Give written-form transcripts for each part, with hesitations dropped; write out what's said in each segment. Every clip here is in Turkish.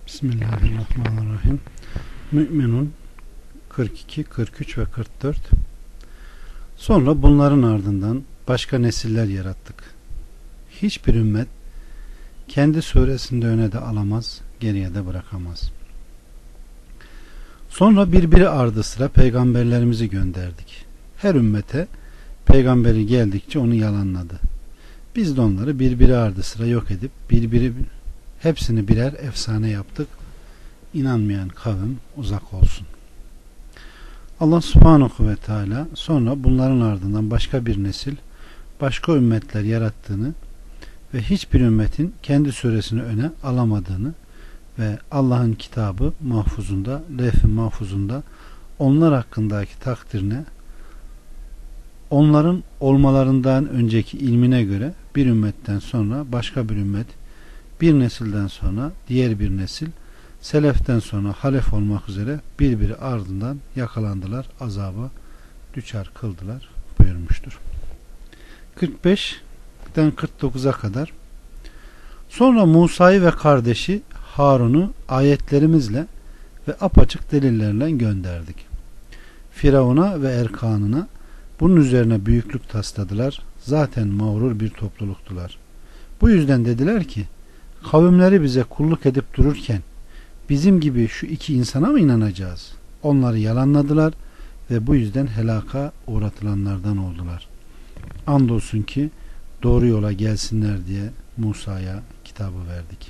Bismillahirrahmanirrahim. Mü'minun 42, 43 ve 44. Sonra bunların ardından başka nesiller yarattık. Hiçbir ümmet kendi suresinde öne de alamaz, geriye de bırakamaz. Sonra birbiri ardı sıra peygamberlerimizi gönderdik. Her ümmete peygamberi geldikçe onu yalanladı. Biz de onları birbiri ardı sıra yok edip hepsini birer efsane yaptık. İnanmayan kavim uzak olsun. Allah subhanahu ve teala sonra bunların ardından başka bir nesil, başka ümmetler yarattığını ve hiçbir ümmetin kendi suresini öne alamadığını ve Allah'ın kitabı mahfuzunda, levh-i mahfuzunda onlar hakkındaki takdirine, onların olmalarından önceki ilmine göre bir ümmetten sonra başka bir ümmet, bir nesilden sonra diğer bir nesil, seleften sonra halef olmak üzere birbiri ardından yakalandılar, azaba düçar kıldılar buyurmuştur. 45'den 49'a kadar. Sonra Musa'yı ve kardeşi Harun'u ayetlerimizle ve apaçık delillerle gönderdik. Firavun'a ve erkanına bunun üzerine büyüklük tasladılar. Zaten mağrur bir topluluktular. Bu yüzden dediler ki, kavimleri bize kulluk edip dururken bizim gibi şu iki insana mı inanacağız? Onları yalanladılar ve bu yüzden helaka uğratılanlardan oldular. Andolsun ki doğru yola gelsinler diye Musa'ya kitabı verdik.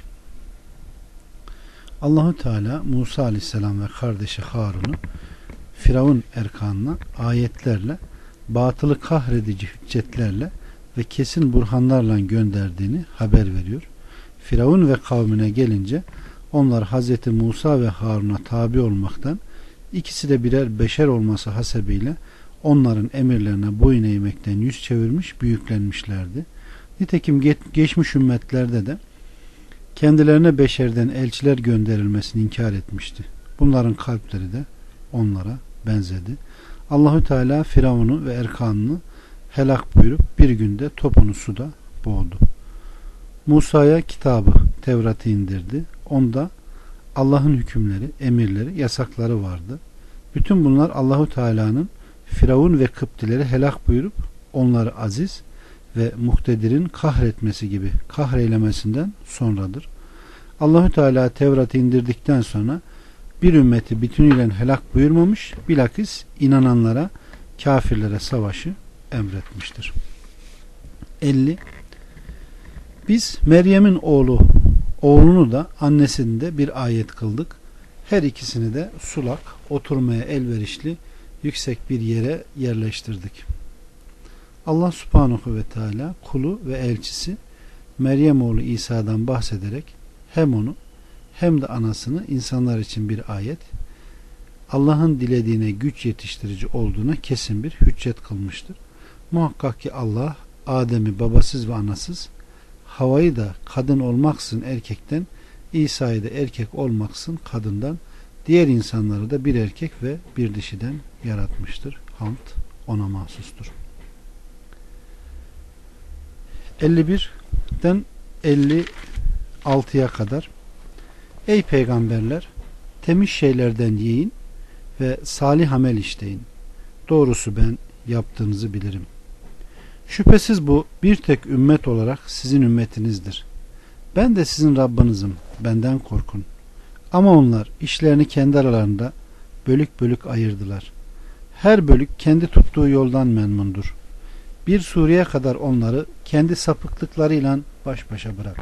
Allahu Teala Musa Aleyhisselam ve kardeşi Harun'u Firavun erkanına ayetlerle, batılı kahredici hüccetlerle ve kesin burhanlarla gönderdiğini haber veriyor. Firavun ve kavmine gelince onlar Hazreti Musa ve Harun'a tabi olmaktan, ikisi de birer beşer olması hasebiyle onların emirlerine boyun eğmekten yüz çevirmiş, büyüklenmişlerdi. Nitekim geçmiş ümmetlerde de kendilerine beşerden elçiler gönderilmesini inkar etmişti. Bunların kalpleri de onlara benzedi. Allahü Teala Firavun'u ve erkanını helak buyurup bir günde topunu suda boğdu. Musa'ya kitabı, Tevrat'ı indirdi. Onda Allah'ın hükümleri, emirleri, yasakları vardı. Bütün bunlar Allahu Teala'nın Firavun ve Kıptileri helak buyurup onları aziz ve muhtedirin kahretmesi gibi kahreylemesinden sonradır. Allahu Teala Tevrat'ı indirdikten sonra bir ümmeti bütünüyle helak buyurmamış, bilakis inananlara, kafirlere savaşı emretmiştir. 50. Biz Meryem'in oğlunu da annesini de bir ayet kıldık. Her ikisini de sulak, oturmaya elverişli, yüksek bir yere yerleştirdik. Allah subhanahu ve teala kulu ve elçisi Meryem oğlu İsa'dan bahsederek hem onu hem de anasını insanlar için bir ayet, Allah'ın dilediğine güç yetiştirici olduğuna kesin bir hüccet kılmıştır. Muhakkak ki Allah Adem'i babasız ve anasız, Havva'yı da kadın olmaksızın erkekten, İsa'yı da erkek olmaksızın kadından, diğer insanları da bir erkek ve bir dişiden yaratmıştır. Hamd ona mahsustur. 51'den 56'ya kadar. Ey peygamberler, temiz şeylerden yiyin ve salih amel işleyin. Doğrusu ben yaptığınızı bilirim. Şüphesiz bu bir tek ümmet olarak sizin ümmetinizdir. Ben de sizin Rabbinizim, benden korkun. Ama onlar işlerini kendi aralarında bölük bölük ayırdılar. Her bölük kendi tuttuğu yoldan memnundur. Bir sureye kadar onları kendi sapıklıklarıyla baş başa bırak.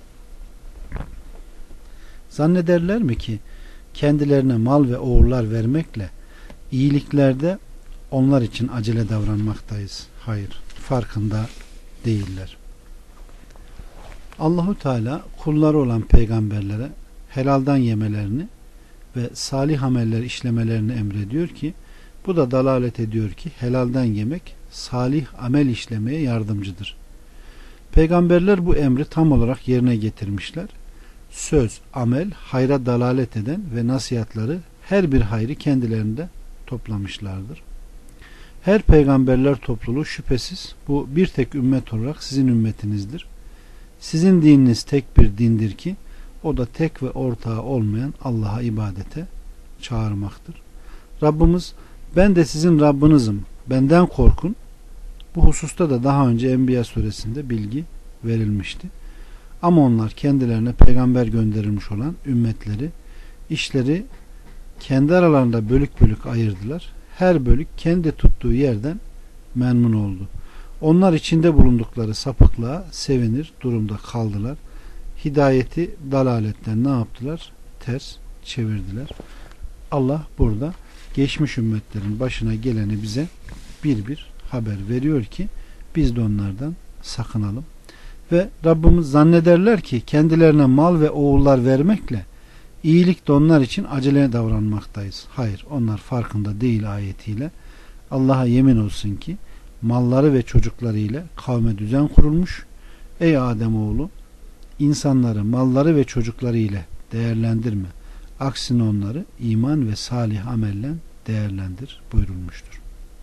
Zannederler mi ki kendilerine mal ve oğullar vermekle iyiliklerde onlar için acele davranmaktayız? Hayır, farkında değiller. Allahu Teala kulları olan peygamberlere helaldan yemelerini ve salih ameller işlemelerini emrediyor ki bu da dalalet ediyor ki helaldan yemek salih amel işlemeye yardımcıdır. Peygamberler bu emri tam olarak yerine getirmişler. Söz, amel, hayra dalalet eden ve nasihatları her bir hayrı kendilerinde toplamışlardır. Her peygamberler topluluğu şüphesiz bu bir tek ümmet olarak sizin ümmetinizdir. Sizin dininiz tek bir dindir ki O da tek ve ortağı olmayan Allah'a ibadete çağırmaktır. Rabbimiz ben de sizin Rabbinizim, benden korkun. Bu hususta da daha önce Enbiya suresinde bilgi verilmişti. Ama onlar kendilerine peygamber gönderilmiş olan ümmetleri, işleri kendi aralarında bölük bölük ayırdılar. Her bölük kendi tuttuğu yerden memnun oldu. Onlar içinde bulundukları sapıklığa sevinir durumda kaldılar. Hidayeti dalaletten ne yaptılar? Ters çevirdiler. Allah burada geçmiş ümmetlerin başına geleni bize bir bir haber veriyor ki biz de onlardan sakınalım. Ve Rabbimiz zannederler ki kendilerine mal ve oğullar vermekle iyilik de onlar için acele davranmaktayız. Hayır, onlar farkında değil ayetiyle. Allah'a yemin olsun ki malları ve çocukları ile kavme düzen kurulmuş. Ey Ademoğlu, insanları malları ve çocukları ile değerlendirme. Aksine onları iman ve salih amelle değerlendir buyurulmuştur.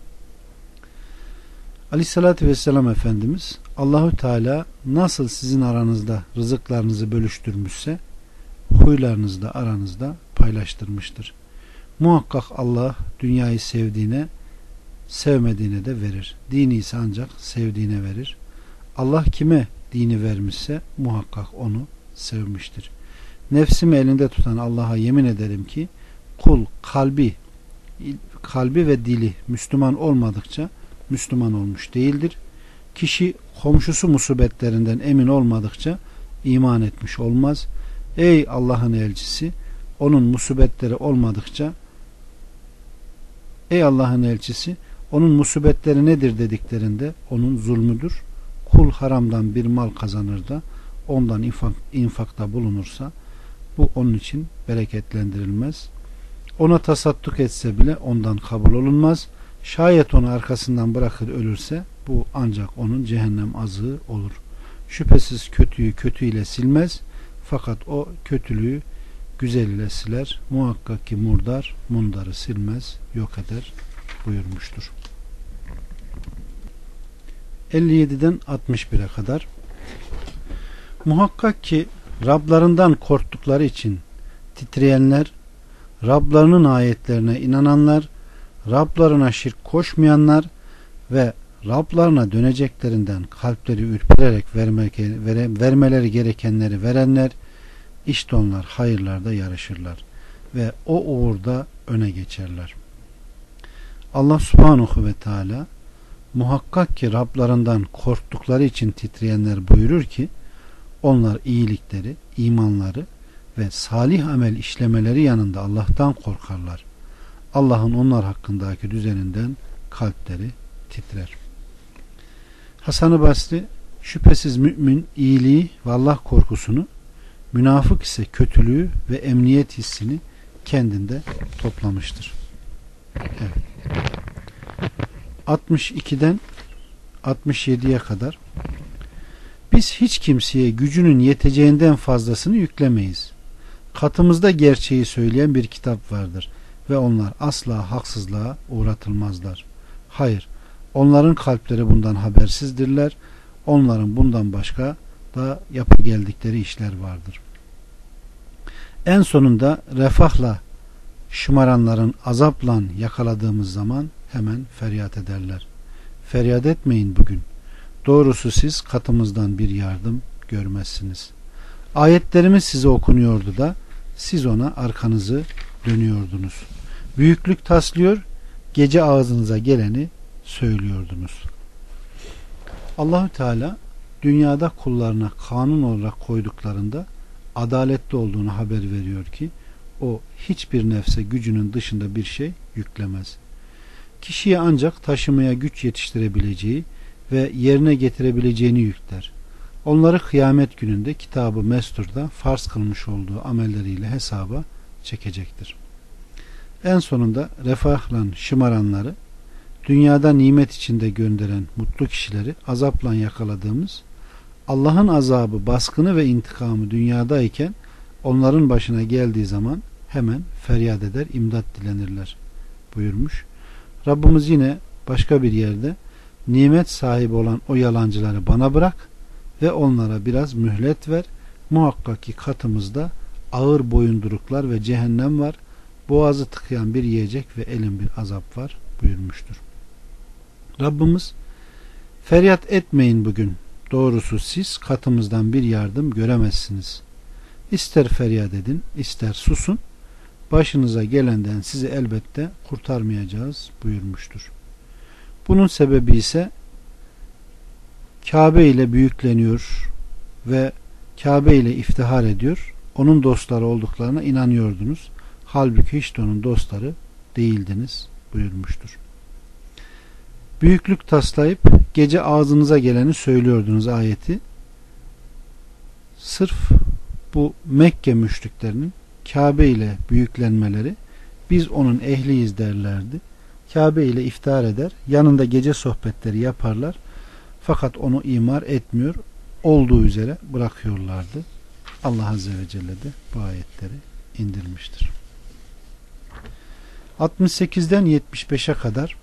Aleyhissalatü vesselam Efendimiz Allahü Teala nasıl sizin aranızda rızıklarınızı bölüştürmüşse huylarınızı da aranızda paylaştırmıştır. Muhakkak Allah dünyayı sevdiğine sevmediğine de verir. Dini ise ancak sevdiğine verir. Allah kime dini vermişse muhakkak onu sevmiştir. Nefsimi elinde tutan Allah'a yemin ederim ki kul kalbi ve dili Müslüman olmadıkça Müslüman olmuş değildir. Kişi komşusu musibetlerinden emin olmadıkça iman etmiş olmaz. Ey Allah'ın elçisi, onun musibetleri olmadıkça onun musibetleri nedir dediklerinde onun zulmüdür. Kul haramdan bir mal kazanır da ondan infakta bulunursa bu onun için bereketlendirilmez. Ona tasadduk etse bile ondan kabul olunmaz. Şayet onu arkasından bırakır ölürse bu ancak onun cehennem azığı olur. Şüphesiz kötüyü kötüyle silmez. Fakat o kötülüğü güzel ile siler. Muhakkak ki murdar mundarı silmez, yok eder buyurmuştur. 57'den 61'e kadar. Muhakkak ki Rablarından korktukları için titreyenler, Rablarının ayetlerine inananlar, Rablarına şirk koşmayanlar ve Rablarına döneceklerinden kalpleri ürpererek vermeleri gerekenleri verenler, işte onlar hayırlarda yarışırlar ve o uğurda öne geçerler. Allah subhanahu ve teala muhakkak ki Rablarından korktukları için titreyenler buyurur ki onlar iyilikleri, imanları ve salih amel işlemeleri yanında Allah'tan korkarlar. Allah'ın onlar hakkındaki düzeninden kalpleri titrer. Hasan-ı Basri şüphesiz mümin iyiliği ve Allah korkusunu, münafık ise kötülüğü ve emniyet hissini kendinde toplamıştır. Evet. 62'den 67'ye kadar. Biz hiç kimseye gücünün yeteceğinden fazlasını yüklemeyiz. Katımızda gerçeği söyleyen bir kitap vardır ve onlar asla haksızlığa uğratılmazlar. Hayır, onların kalpleri bundan habersizdirler. Onların bundan başka da yapı geldikleri işler vardır. En sonunda refahla şımaranların azapla yakaladığımız zaman hemen feryat ederler. Feryat etmeyin bugün. Doğrusu siz katımızdan bir yardım görmezsiniz. Ayetlerimiz size okunuyordu da siz ona arkanızı dönüyordunuz. Büyüklük taslıyor, gece ağzınıza geleni söylüyordunuz. Allahü Teala dünyada kullarına kanun olarak koyduklarında adaletli olduğunu haber veriyor ki o hiçbir nefse gücünün dışında bir şey yüklemez. Kişiye ancak taşımaya güç yetiştirebileceği ve yerine getirebileceğini yükler. Onları kıyamet gününde kitabı mesturda farz kılmış olduğu amelleriyle hesaba çekecektir. En sonunda refahla şımaranları, dünyada nimet içinde gönderen mutlu kişileri azapla yakaladığımız, Allah'ın azabı, baskını ve intikamı dünyadayken onların başına geldiği zaman hemen feryat eder, imdat dilenirler buyurmuş. Rabbimiz yine başka bir yerde nimet sahibi olan o yalancıları bana bırak ve onlara biraz mühlet ver. Muhakkak ki katımızda ağır boyunduruklar ve cehennem var. Boğazı tıkayan bir yiyecek ve elin bir azap var buyurmuştur. Rabbimiz feryat etmeyin bugün. Doğrusu siz katımızdan bir yardım göremezsiniz. İster feryat edin, ister susun. Başınıza gelenden sizi elbette kurtarmayacağız buyurmuştur. Bunun sebebi ise Kabe ile büyükleniyor ve Kabe ile iftihar ediyor. Onun dostları olduklarına inanıyordunuz. Halbuki hiç de onun dostları değildiniz buyurmuştur. Büyüklük taslayıp gece ağzınıza geleni söylüyordunuz ayeti. Sırf bu Mekke müşriklerinin Kabe ile büyüklenmeleri, biz onun ehliyiz derlerdi. Kabe ile iftihar eder, yanında gece sohbetleri yaparlar. Fakat onu imar etmiyor, olduğu üzere bırakıyorlardı. Allah Azze ve Celle de bu ayetleri indirmiştir. 68'den 75'e kadar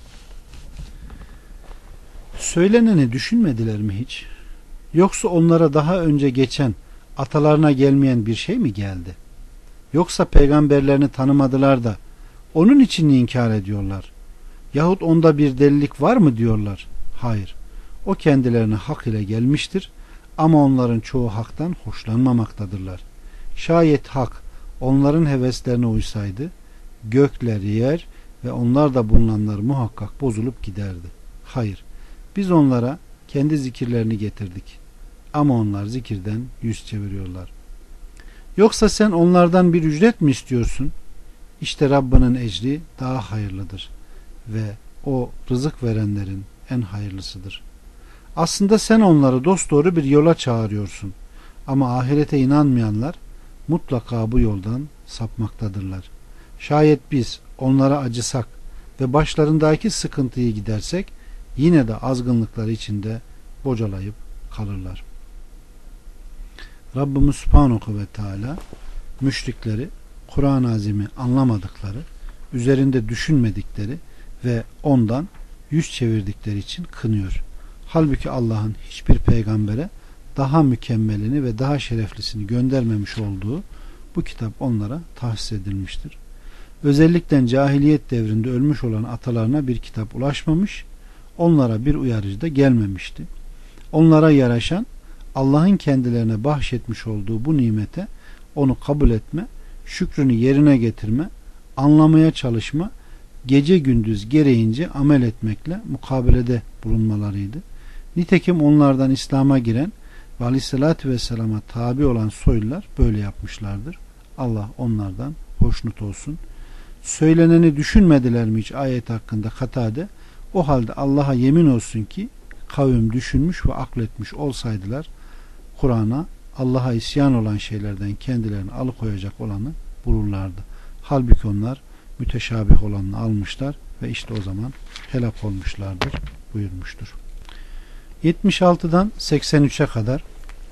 söyleneni düşünmediler mi hiç? Yoksa onlara daha önce geçen, atalarına gelmeyen bir şey mi geldi? Yoksa peygamberlerini tanımadılar da onun için inkar ediyorlar? Yahut onda bir delilik var mı diyorlar? Hayır. O kendilerine hak ile gelmiştir ama onların çoğu haktan hoşlanmamaktadırlar. Şayet hak onların heveslerine uysaydı gökler yer ve onlar da bulunanlar muhakkak bozulup giderdi. Hayır. Biz onlara kendi zikirlerini getirdik. Ama onlar zikirden yüz çeviriyorlar. Yoksa sen onlardan bir ücret mi istiyorsun? İşte Rabbinin ecri daha hayırlıdır ve o rızık verenlerin en hayırlısıdır. Aslında sen onları dosdoğru bir yola çağırıyorsun. Ama ahirete inanmayanlar mutlaka bu yoldan sapmaktadırlar. Şayet biz onlara acısak ve başlarındaki sıkıntıyı gidersek yine de azgınlıkları içinde bocalayıp kalırlar. Rabbimiz Subhanahu ve Teala müşrikleri Kur'an-ı Azim'i anlamadıkları, üzerinde düşünmedikleri ve ondan yüz çevirdikleri için kınıyor. Halbuki Allah'ın hiçbir peygambere daha mükemmelini ve daha şereflisini göndermemiş olduğu bu kitap onlara tahsis edilmiştir. Özellikle cahiliyet devrinde ölmüş olan atalarına bir kitap ulaşmamış, onlara bir uyarıcı da gelmemişti. Onlara yaraşan Allah'ın kendilerine bahşetmiş olduğu bu nimete onu kabul etme, şükrünü yerine getirme, anlamaya çalışma, gece gündüz gereğince amel etmekle mukabelede bulunmalarıydı. Nitekim onlardan İslam'a giren ve Aleyhisselatü Vesselam'a tabi olan soylular böyle yapmışlardır. Allah onlardan hoşnut olsun. Söyleneni düşünmediler mi hiç ayet hakkında Katade? O halde Allah'a yemin olsun ki kavim düşünmüş ve akletmiş olsaydılar Kur'an'a Allah'a isyan olan şeylerden kendilerini alıkoyacak olanı bulurlardı. Halbuki onlar müteşabih olanını almışlar ve işte o zaman helak olmuşlardır buyurmuştur. 76'dan 83'e kadar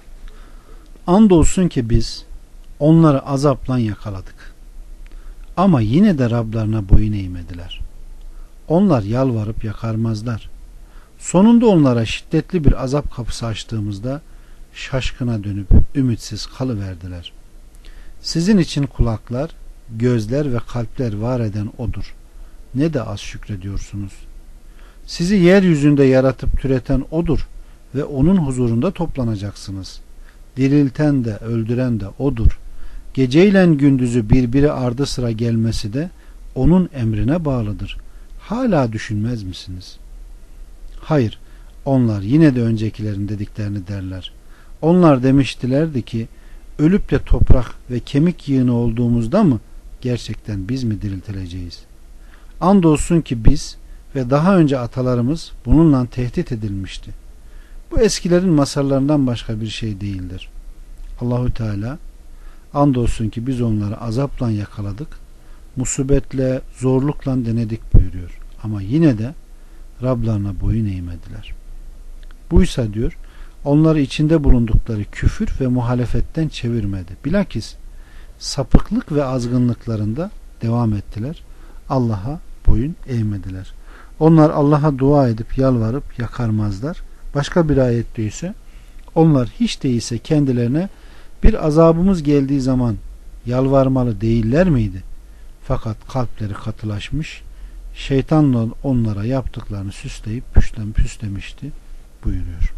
andolsun ki biz onları azapla yakaladık. Ama yine de Rablarına boyun eğmediler. Onlar yalvarıp yakarmazlar. Sonunda onlara şiddetli bir azap kapısı açtığımızda şaşkına dönüp ümitsiz kalıverdiler. Sizin için kulaklar, gözler ve kalpler var eden O'dur. Ne de az şükrediyorsunuz. Sizi yeryüzünde yaratıp türeten O'dur ve O'nun huzurunda toplanacaksınız. Dirilten de öldüren de O'dur. Geceyle gündüzü birbiri ardı sıra gelmesi de O'nun emrine bağlıdır. Hala düşünmez misiniz? Hayır, onlar yine de öncekilerin dediklerini derler. Onlar demiştilerdi ki, ölüp de toprak ve kemik yığını olduğumuzda mı gerçekten biz mi diriltileceğiz? Andolsun ki biz ve daha önce atalarımız bununla tehdit edilmişti. Bu eskilerin masallarından başka bir şey değildir. Allahü Teala andolsun ki biz onları azapla yakaladık, musibetle, zorlukla denedik buyuruyor. Ama yine de Rablarına boyun eğmediler. Buysa diyor, onları içinde bulundukları küfür ve muhalefetten çevirmedi. Bilakis sapıklık ve azgınlıklarında devam ettiler. Allah'a boyun eğmediler. Onlar Allah'a dua edip yalvarıp yakarmazlar. Başka bir ayette ise onlar hiç değilse kendilerine Bir azabımız geldiği zaman yalvarmalı değiller miydi? Fakat kalpleri katılaşmış, şeytanla onlara yaptıklarını süsleyip püslemişti buyuruyor.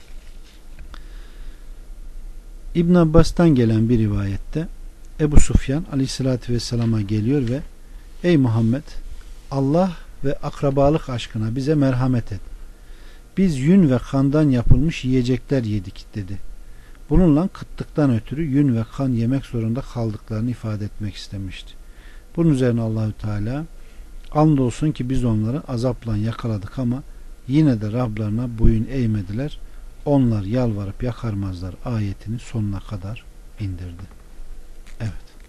İbn Abbas'tan gelen bir rivayette Ebu Sufyan aleyhissalatü vesselama geliyor ve ey Muhammed, Allah ve akrabalık aşkına bize merhamet et. Biz yün ve kandan yapılmış yiyecekler yedik dedi. Bununla kıtlıktan ötürü yün ve kan yemek zorunda kaldıklarını ifade etmek istemişti. Bunun üzerine Allahü Teala andolsun ki biz onları azapla yakaladık ama yine de Rablarına boyun eğmediler. Onlar yalvarıp yakarmazlar ayetini sonuna kadar indirdi. Evet.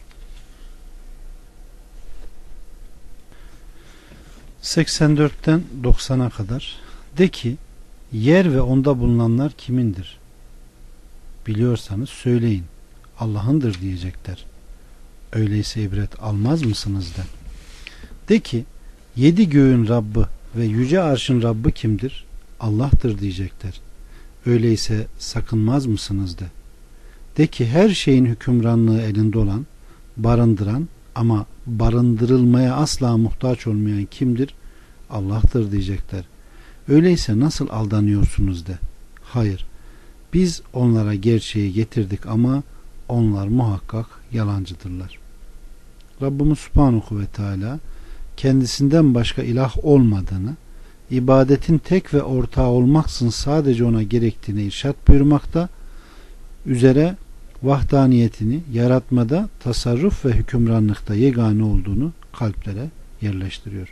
84'ten 90'a kadar de ki yer ve onda bulunanlar kimindir? Biliyorsanız söyleyin. Allah'ındır diyecekler. Öyleyse ibret almaz mısınız de. De ki 7 göğün Rabbi ve yüce arşın Rabbi kimdir? Allah'tır diyecekler. Öyleyse sakınmaz mısınız de. De ki her şeyin hükümranlığı elinde olan, barındıran ama barındırılmaya asla muhtaç olmayan kimdir? Allah'tır diyecekler. Öyleyse nasıl aldanıyorsunuz de. Hayır, biz onlara gerçeği getirdik ama onlar muhakkak yalancıdırlar. Rabbimiz Subhanahu ve Teala kendisinden başka ilah olmadığını, ibadetin tek ve ortağı olmaksızın sadece ona gerektiğini irşad buyurmakta, üzere vahdaniyetini yaratmada, tasarruf ve hükümranlıkta yegane olduğunu kalplere yerleştiriyor.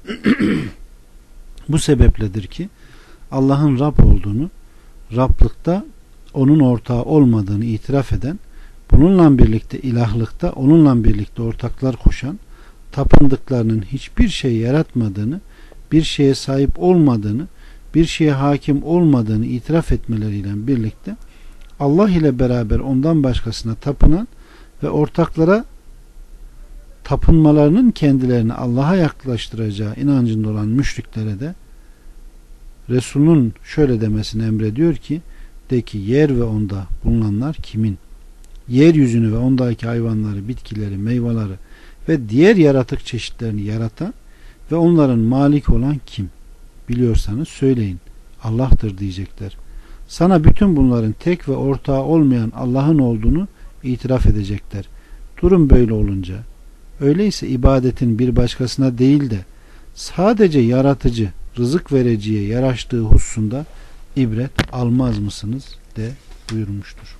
Bu sebepledir ki Allah'ın Rab olduğunu, Rablıkta onun ortağı olmadığını itiraf eden, bununla birlikte ilahlıkta onunla birlikte ortaklar koşan, tapındıklarının hiçbir şey yaratmadığını, bir şeye sahip olmadığını, bir şeye hakim olmadığını itiraf etmeleriyle birlikte Allah ile beraber ondan başkasına tapınan ve ortaklara tapınmalarının kendilerini Allah'a yaklaştıracağı inancında olan müşriklere de Resul'ün şöyle demesini emrediyor ki de ki yer ve onda bulunanlar kimin? Yeryüzünü ve ondaki hayvanları, bitkileri, meyveleri ve diğer yaratık çeşitlerini yaratan ve onların malik olan kim? Biliyorsanız söyleyin. Allah'tır diyecekler. Sana bütün bunların tek ve ortağı olmayan Allah'ın olduğunu itiraf edecekler. Durum böyle olunca öyleyse ibadetin bir başkasına değil de sadece yaratıcı, rızık vericiye yaraştığı hususunda ibret almaz mısınız de buyurmuştur.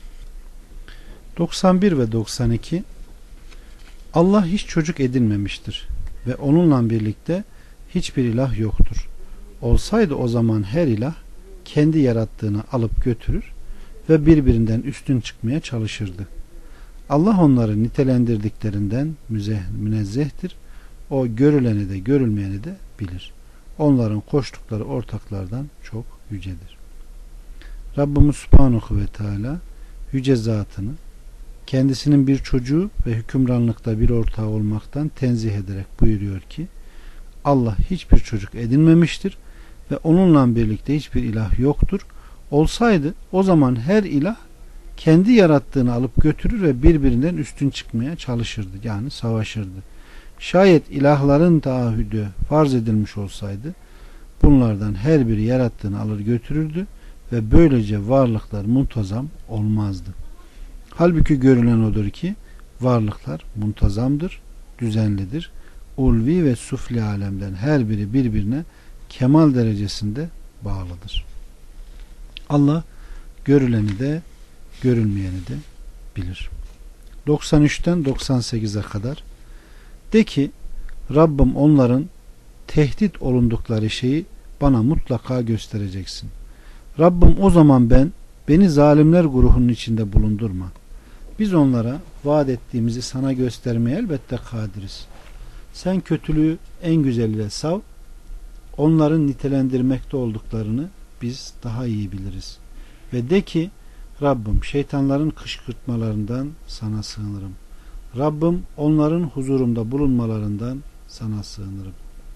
91 ve 92 Allah hiç çocuk edinmemiştir ve onunla birlikte hiçbir ilah yoktur. Olsaydı o zaman her ilah kendi yarattığını alıp götürür ve birbirinden üstün çıkmaya çalışırdı. Allah onları nitelendirdiklerinden münezzehtir. O görüleni de görülmeyeni de bilir. Onların koştukları ortaklardan çok yücedir. Rabbimiz Subhanahu ve Teala yüce zatını kendisinin bir çocuğu ve hükümranlıkta bir ortağı olmaktan tenzih ederek buyuruyor ki Allah hiçbir çocuk edinmemiştir ve onunla birlikte hiçbir ilah yoktur. Olsaydı o zaman her ilah kendi yarattığını alıp götürür ve birbirinden üstün çıkmaya çalışırdı. Yani savaşırdı. Şayet ilahların taahhüdü farz edilmiş olsaydı bunlardan her biri yarattığını alır götürürdü ve böylece varlıklar muntazam olmazdı. Halbuki görülen odur ki varlıklar muntazamdır, düzenlidir. Ulvi ve sufli alemden her biri birbirine kemal derecesinde bağlıdır. Allah görüleni de görülmeyeni de bilir. 93'ten 98'e kadar de ki Rabbim onların tehdit olundukları şeyi bana mutlaka göstereceksin. Rabbim o zaman beni zalimler grubunun içinde bulundurma. Biz onlara vaat ettiğimizi sana göstermeye elbette kadiriz. Sen kötülüğü en güzeliyle sav. Onların nitelendirmekte olduklarını biz daha iyi biliriz. Ve de ki Rabbim şeytanların kışkırtmalarından sana sığınırım. Rabbim onların huzurumda bulunmalarından sana sığınırım.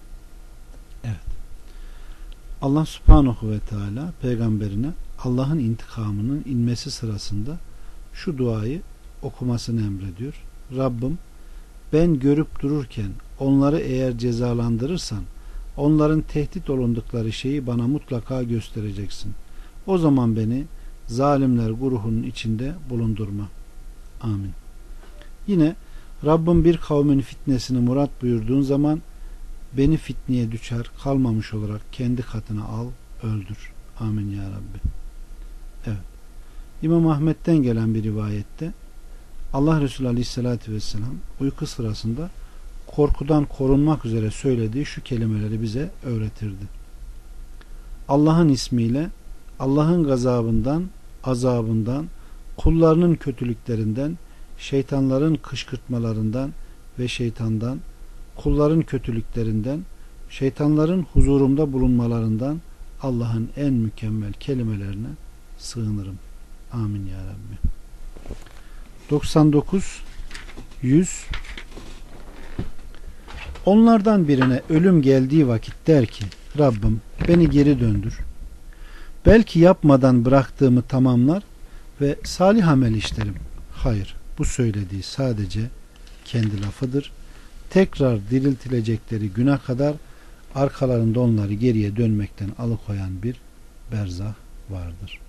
Evet. Allah Subhanahu ve Teala peygamberine Allah'ın intikamının inmesi sırasında şu duayı okumasını emrediyor. Rabbim, ben görüp dururken onları eğer cezalandırırsan onların tehdit olundukları şeyi bana mutlaka göstereceksin. O zaman beni zalimler grubunun içinde bulundurma. Amin. Yine Rabbim bir kavmin fitnesini murat buyurduğun zaman beni fitneye düşer kalmamış olarak kendi katına al, öldür. Amin ya Rabbi. Evet. İmam Ahmet'ten gelen bir rivayette Allah Resulü Aleyhisselatü Vesselam uyku sırasında korkudan korunmak üzere söylediği şu kelimeleri bize öğretirdi. Allah'ın ismiyle Allah'ın gazabından, azabından, kullarının kötülüklerinden, şeytanların kışkırtmalarından ve şeytandan, kulların kötülüklerinden, şeytanların huzurumda bulunmalarından Allah'ın en mükemmel kelimelerine sığınırım. Amin ya Rabbi. 99 100 Onlardan birine ölüm geldiği vakit der ki, Rabbim beni geri döndür. Belki yapmadan bıraktığımı tamamlar ve salih amel işlerim. Hayır, bu söylediği sadece kendi lafıdır. Tekrar diriltilecekleri güne kadar arkalarında onları geriye dönmekten alıkoyan bir berzah vardır.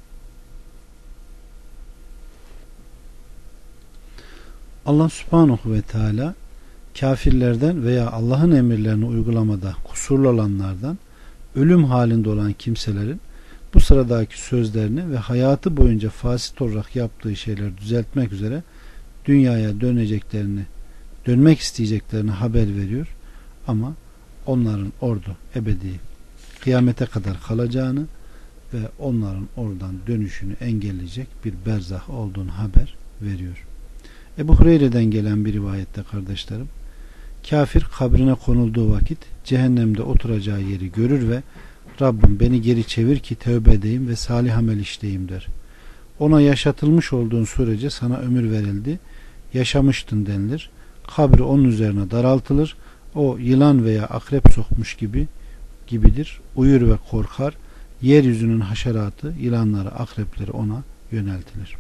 Allah Subhanahu ve Teala kafirlerden veya Allah'ın emirlerini uygulamada kusurlu olanlardan, ölüm halinde olan kimselerin bu sıradaki sözlerini ve hayatı boyunca fasit olarak yaptığı şeyleri düzeltmek üzere dünyaya dönmek isteyeceklerini haber veriyor. Ama onların orada ebedi kıyamete kadar kalacağını ve onların oradan dönüşünü engelleyecek bir berzah olduğunu haber veriyor. Ebu Hureyre'den gelen bir rivayette kardeşlerim, kafir kabrine konulduğu vakit cehennemde oturacağı yeri görür ve Rabbim beni geri çevir ki tövbe edeyim ve salih amel işleyeyim der. Ona yaşatılmış olduğun sürece sana ömür verildi, yaşamıştın denilir. Kabri onun üzerine daraltılır. O yılan veya akrep sokmuş gibidir. Uyur ve korkar. Yeryüzünün haşeratı, yılanları, akrepleri ona yöneltilir.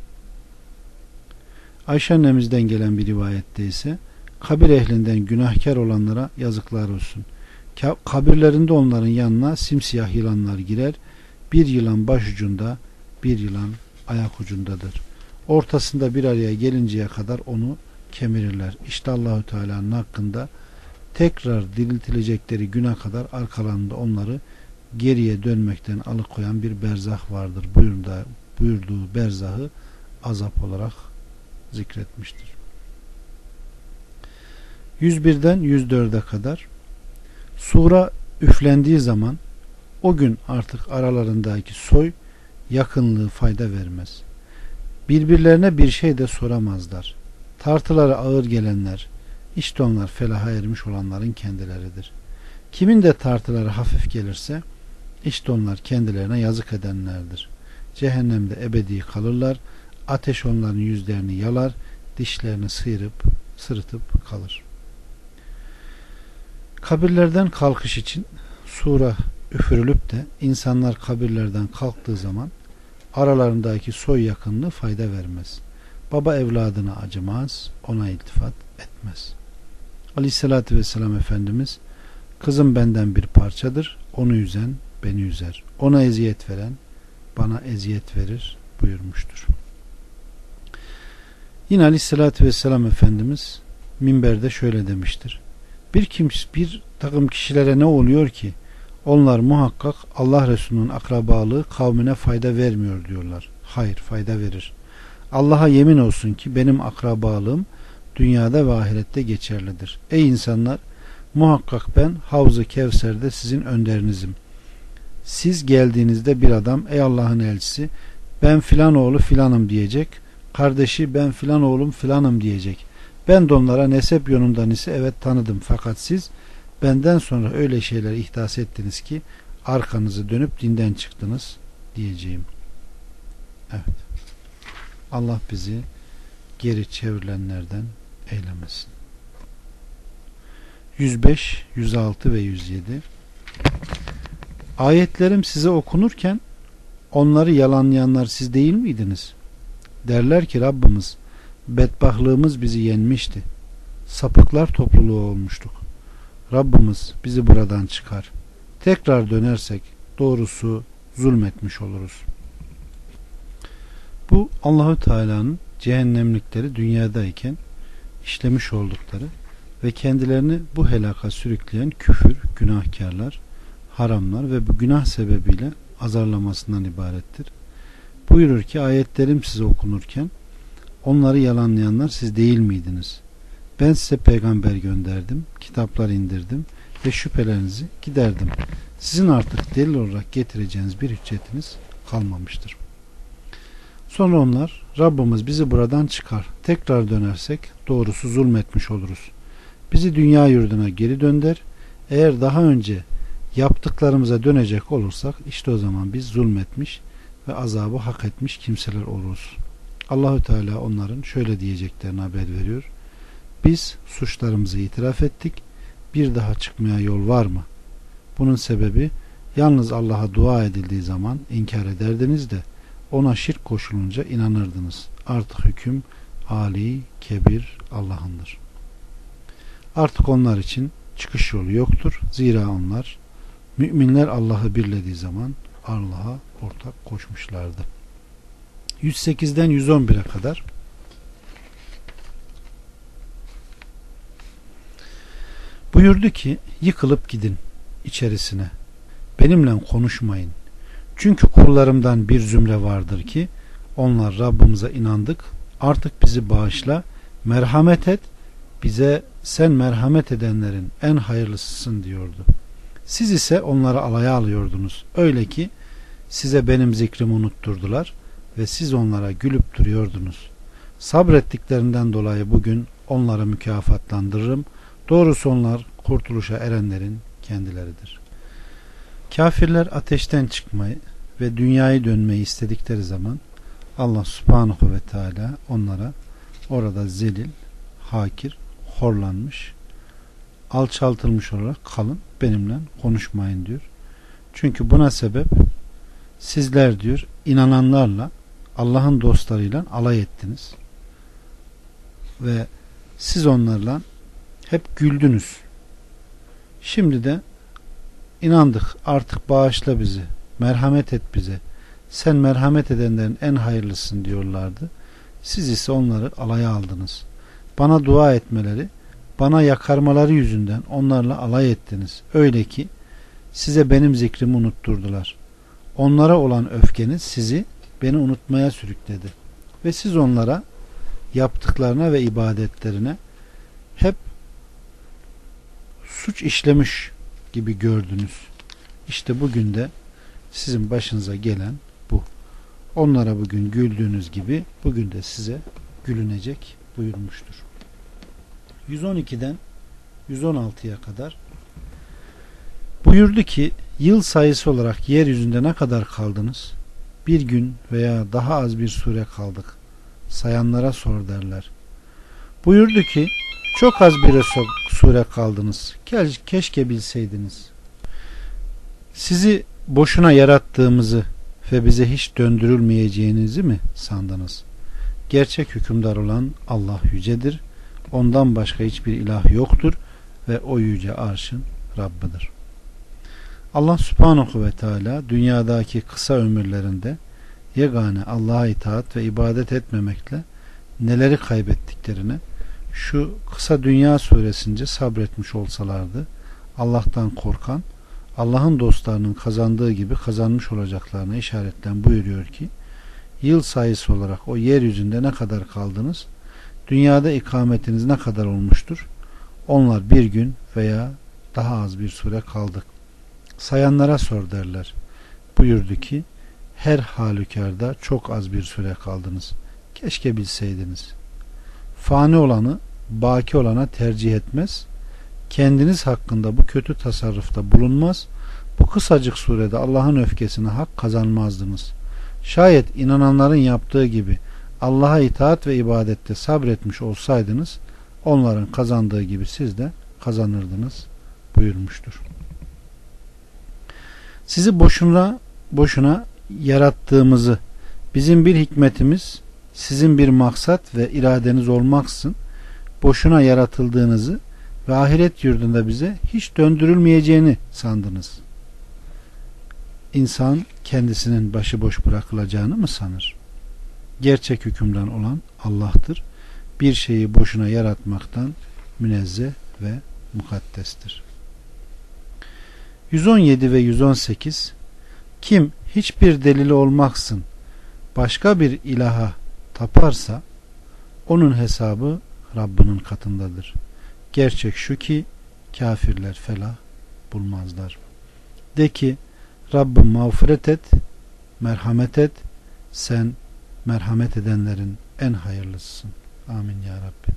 Ayşe annemizden gelen bir rivayette ise kabir ehlinden günahkar olanlara yazıklar olsun. Kabirlerinde onların yanına simsiyah yılanlar girer. Bir yılan başucunda, bir yılan ayak ucundadır. Ortasında bir araya gelinceye kadar onu kemirirler. İşte Allahü Teala'nın hakkında tekrar diriltilecekleri güne kadar arkalarında onları geriye dönmekten alıkoyan bir berzah vardır. Buyurduğu berzahı azap olarak zikretmiştir. 101'den 104'e kadar sura üflendiği zaman o gün artık aralarındaki soy yakınlığı fayda vermez. Birbirlerine bir şey de soramazlar. Tartıları ağır gelenler, işte onlar felaha ermiş olanların kendileridir. Kimin de tartıları hafif gelirse, işte onlar kendilerine yazık edenlerdir. Cehennemde ebedi kalırlar. Ateş onların yüzlerini yalar, dişlerini sırıtıp kalır. Kabirlerden kalkış için sura üfürülüp de insanlar kabirlerden kalktığı zaman aralarındaki soy yakınlığı fayda vermez. Baba evladına acımaz, ona iltifat etmez. Aleyhissalatü vesselam Efendimiz, kızım benden bir parçadır, onu üzen beni üzer, ona eziyet veren bana eziyet verir buyurmuştur. Yine Aleyhissalatü vesselam Efendimiz minberde şöyle demiştir: bir takım kişilere ne oluyor ki onlar muhakkak Allah Resulü'nün akrabalığı kavmine fayda vermiyor diyorlar. Hayır, fayda verir. Allah'a yemin olsun ki benim akrabalığım dünyada ve ahirette geçerlidir. Ey insanlar, muhakkak ben Havz-ı Kevser'de sizin önderinizim. Siz geldiğinizde bir adam ey Allah'ın elçisi ben filan oğlu filanım diyecek. Kardeşi ben filan oğlum filanım diyecek. Ben de onlara nesep yönünden ise evet tanıdım, fakat siz benden sonra öyle şeyler ihdas ettiniz ki arkanızı dönüp dinden çıktınız diyeceğim. Evet. Allah bizi geri çevrilenlerden eylemesin. 105, 106 ve 107 Ayetlerim size okunurken onları yalanlayanlar siz değil miydiniz? Derler ki Rabbimiz, bedbahtlığımız bizi yenmişti. Sapıklar topluluğu olmuştuk. Rabbimiz bizi buradan çıkar. Tekrar dönersek doğrusu zulmetmiş oluruz. Bu Allahü Teala'nın cehennemlikleri dünyadayken işlemiş oldukları ve kendilerini bu helaka sürükleyen küfür, günahkarlar, haramlar ve bu günah sebebiyle azarlamasından ibarettir. Buyurur ki ayetlerim size okunurken onları yalanlayanlar siz değil miydiniz? Ben size peygamber gönderdim, kitaplar indirdim ve şüphelerinizi giderdim. Sizin artık delil olarak getireceğiniz bir hüccetiniz kalmamıştır. Sonra onlar Rabbimiz bizi buradan çıkar. Tekrar dönersek doğrusu zulmetmiş oluruz. Bizi dünya yurduna geri dönder. Eğer daha önce yaptıklarımıza dönecek olursak işte o zaman biz zulmetmiş ve azabı hak etmiş kimseler oluruz. Allahü Teala onların şöyle diyeceklerini haber veriyor. Biz suçlarımızı itiraf ettik. Bir daha çıkmaya yol var mı? Bunun sebebi yalnız Allah'a dua edildiği zaman inkar ederdiniz de ona şirk koşulunca inanırdınız. Artık hüküm Ali, kebir Allah'ındır. Artık onlar için çıkış yolu yoktur. Zira onlar müminler Allah'ı birlediği zaman Allah'a ortak koşmuşlardı. 108'den 111'e kadar buyurdu ki yıkılıp gidin içerisine. Benimle konuşmayın. Çünkü kullarımdan bir zümre vardır ki onlar Rabbimize inandık. Artık bizi bağışla, merhamet et. Bize sen merhamet edenlerin en hayırlısısın diyordu. Siz ise onları alaya alıyordunuz. Öyle ki size benim zikrimi unutturdular ve siz onlara gülüp duruyordunuz. Sabrettiklerinden dolayı bugün onları mükafatlandırırım. Doğrusu onlar kurtuluşa erenlerin kendileridir. Kafirler ateşten çıkmayı ve dünyayı dönmeyi istedikleri zaman Allah subhanahu ve teala onlara orada zelil, hakir, horlanmış, alçaltılmış olarak kalın, benimle konuşmayın diyor. Çünkü buna sebep sizler diyor inananlarla Allah'ın dostlarıyla alay ettiniz ve siz onlarla hep güldünüz. Şimdi de inandık, artık bağışla bizi, merhamet et bize, sen merhamet edenlerin en hayırlısın diyorlardı. Siz ise onları alaya aldınız. Bana dua etmeleri, bana yakarmaları yüzünden onlarla alay ettiniz. Öyle ki size benim zikrimi unutturdular. Onlara olan öfkeniz sizi beni unutmaya sürükledi. Ve siz onlara yaptıklarına ve ibadetlerine hep suç işlemiş gibi gördünüz. İşte bugün de sizin başınıza gelen bu. Onlara bugün güldüğünüz gibi bugün de size gülünecek buyurmuştur. 112'den 116'ya kadar buyurdu ki yıl sayısı olarak yeryüzünde ne kadar kaldınız? Bir gün veya daha az bir süre kaldık. Sayanlara sor derler. Buyurdu ki çok az bir süre kaldınız. Keşke bilseydiniz. Sizi boşuna yarattığımızı ve bize hiç döndürülmeyeceğinizi mi sandınız? Gerçek hükümdar olan Allah yücedir. Ondan başka hiçbir ilah yoktur ve o yüce arşın Rabbidir. Allah subhanahu ve teala dünyadaki kısa ömürlerinde yegane Allah'a itaat ve ibadet etmemekle neleri kaybettiklerine şu kısa dünya süresince sabretmiş olsalardı Allah'tan korkan Allah'ın dostlarının kazandığı gibi kazanmış olacaklarına işaretle buyuruyor ki yıl sayısı olarak o yeryüzünde ne kadar kaldınız? Dünyada ikametiniz ne kadar olmuştur? Onlar bir gün veya daha az bir süre kaldık. Sayanlara sor derler. Buyurdu ki her halükarda çok az bir süre kaldınız. Keşke bilseydiniz. Fani olanı baki olana tercih etmez. Kendiniz hakkında bu kötü tasarrufta bulunmaz. Bu kısacık surede Allah'ın öfkesine hak kazanmazdınız. Şayet inananların yaptığı gibi Allah'a itaat ve ibadette sabretmiş olsaydınız onların kazandığı gibi siz de kazanırdınız buyurmuştur. Sizi boşuna yarattığımızı, bizim bir hikmetimiz sizin bir maksat ve iradeniz olmaksızın boşuna yaratıldığınızı ve ahiret yurdunda bize hiç döndürülmeyeceğini sandınız. İnsan kendisinin başıboş bırakılacağını mı sanır? Gerçek hükümran olan Allah'tır. Bir şeyi boşuna yaratmaktan münezzeh ve mukaddestir. 117 ve 118 Kim hiçbir delili olmaksın başka bir ilaha taparsa onun hesabı Rabbinin katındadır. Gerçek şu ki kafirler felah bulmazlar. De ki Rabbim mağfiret et, merhamet et, sen merhamet edenlerin en hayırlısısın. Amin ya Rabbi.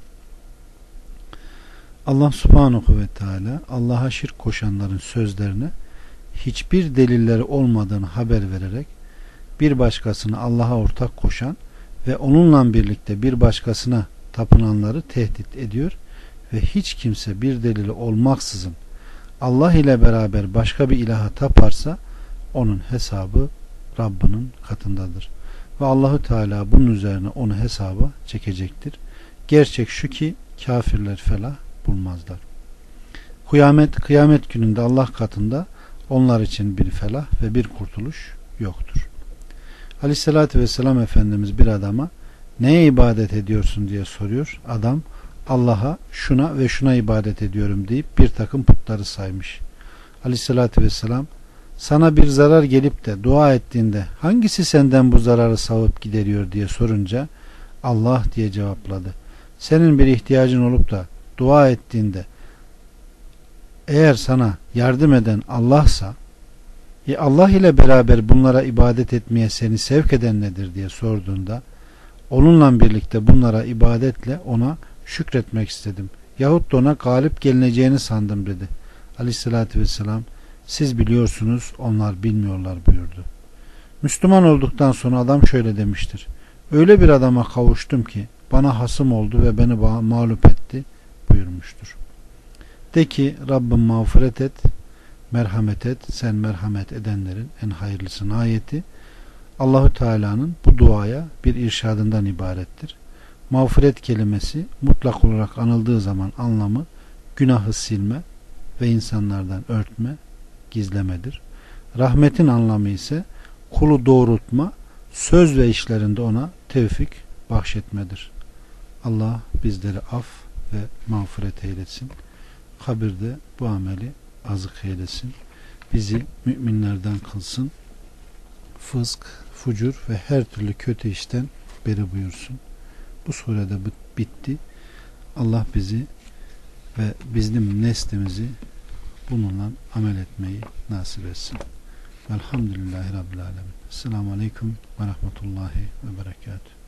Allah subhanahu ve teala Allah'a şirk koşanların sözlerine hiçbir delilleri olmadığını haber vererek bir başkasını Allah'a ortak koşan ve onunla birlikte bir başkasına tapınanları tehdit ediyor ve hiç kimse bir delili olmaksızın Allah ile beraber başka bir ilaha taparsa onun hesabı Rabbinin katındadır. Ve Allahu Teala bunun üzerine onu hesaba çekecektir. Gerçek şu ki kafirler felah bulmazlar. Kıyamet gününde Allah katında onlar için bir felah ve bir kurtuluş yoktur. Aleyhissalatü vesselam Efendimiz bir adama neye ibadet ediyorsun diye soruyor. Adam Allah'a şuna ve şuna ibadet ediyorum deyip bir takım putları saymış. Aleyhissalatü vesselam sana bir zarar gelip de dua ettiğinde hangisi senden bu zararı savıp gideriyor diye sorunca Allah diye cevapladı. Senin bir ihtiyacın olup da dua ettiğinde eğer sana yardım eden Allah'sa Allah ile beraber bunlara ibadet etmeye seni sevk eden nedir diye sorduğunda onunla birlikte bunlara ibadetle ona şükretmek istedim. Yahut da ona galip gelineceğini sandım dedi. Aleyhissalatü vesselam siz biliyorsunuz onlar bilmiyorlar buyurdu. Müslüman olduktan sonra adam şöyle demiştir. Öyle bir adama kavuştum ki bana hasım oldu ve beni mağlup etti buyurmuştur. De ki Rabbim mağfiret et, merhamet et, sen merhamet edenlerin en hayırlısın ayeti Allahu Teala'nın bu duaya bir irşadından ibarettir. Mağfiret kelimesi mutlak olarak anıldığı zaman anlamı günahı silme ve insanlardan örtme, gizlemedir. Rahmetin anlamı ise kulu doğrultma, söz ve işlerinde ona tevfik bahşetmedir. Allah bizleri af ve mağfiret eylesin. Kabirde bu ameli azık eylesin. Bizi müminlerden kılsın. Fısk, fucur ve her türlü kötü işten beri buyursun. Bu surede bitti. Allah bizi ve bizim neslimizi bununla amel etmeyi nasip etsin. Velhamdülillahi Rabbil Alemin. Esselamu Aleyküm ve Rahmetullahi ve Berekatuhu.